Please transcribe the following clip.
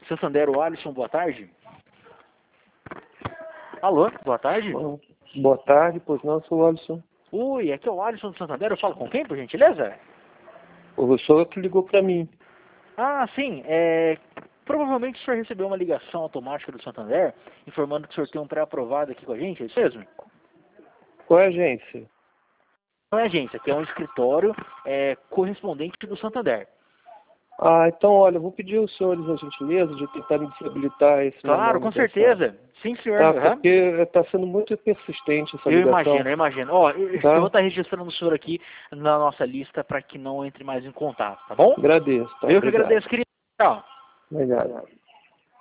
Santander, o Alisson, boa tarde. Alô, boa tarde. Boa tarde, pois não, sou o Alisson. Oi, aqui é o Alisson do Santander, eu falo com quem, por gentileza? O senhor que ligou para mim. Ah, sim, provavelmente o senhor recebeu uma ligação automática do Santander, informando que o senhor tem um pré-aprovado aqui com a gente, é isso mesmo? Qual é a agência? Não é agência, aqui é um escritório correspondente do Santander. Ah, então, olha, eu vou pedir aos senhores a gentileza de tentar me desabilitar esse meu Claro, nome com dessa... certeza. Sim, senhor. Tá, Aham. porque está sendo muito persistente essa ligação. Eu imagino. Ó, eu Tá? vou estar registrando o senhor aqui na nossa lista para que não entre mais em contato, tá bom? Agradeço, tá? Eu que Obrigado. agradeço, querido. Tchau. Obrigado.